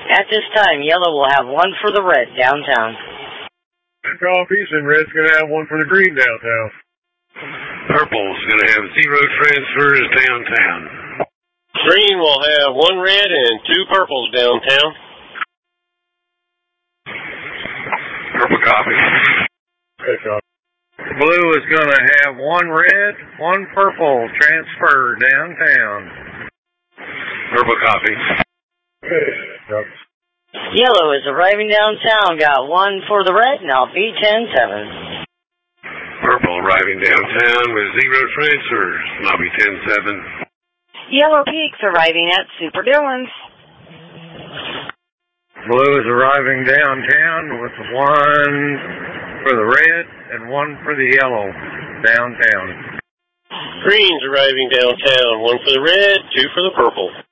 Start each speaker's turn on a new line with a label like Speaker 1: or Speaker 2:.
Speaker 1: At this time, yellow will have 1 for the red downtown.
Speaker 2: Coffees and red's going to have 1 for the green downtown.
Speaker 3: Purple's going to have 0 transfers downtown.
Speaker 4: Green will have 1 red and 2 purples downtown.
Speaker 3: Purple copy.
Speaker 2: Okay, copy.
Speaker 5: Blue is going to have 1 red, 1 purple transfer downtown.
Speaker 3: Purple copy.
Speaker 2: Okay, copy.
Speaker 1: Yellow is arriving downtown, got 1 for the red, and I'll be 10-7.
Speaker 3: Purple arriving downtown with 0 transfers, and I'll be 10-7.
Speaker 6: Yellow Peaks arriving at Super Dillon's.
Speaker 5: Blue is arriving downtown with 1 for the red and 1 for the yellow downtown.
Speaker 4: Green's arriving downtown, 1 for the red, 2 for the purple.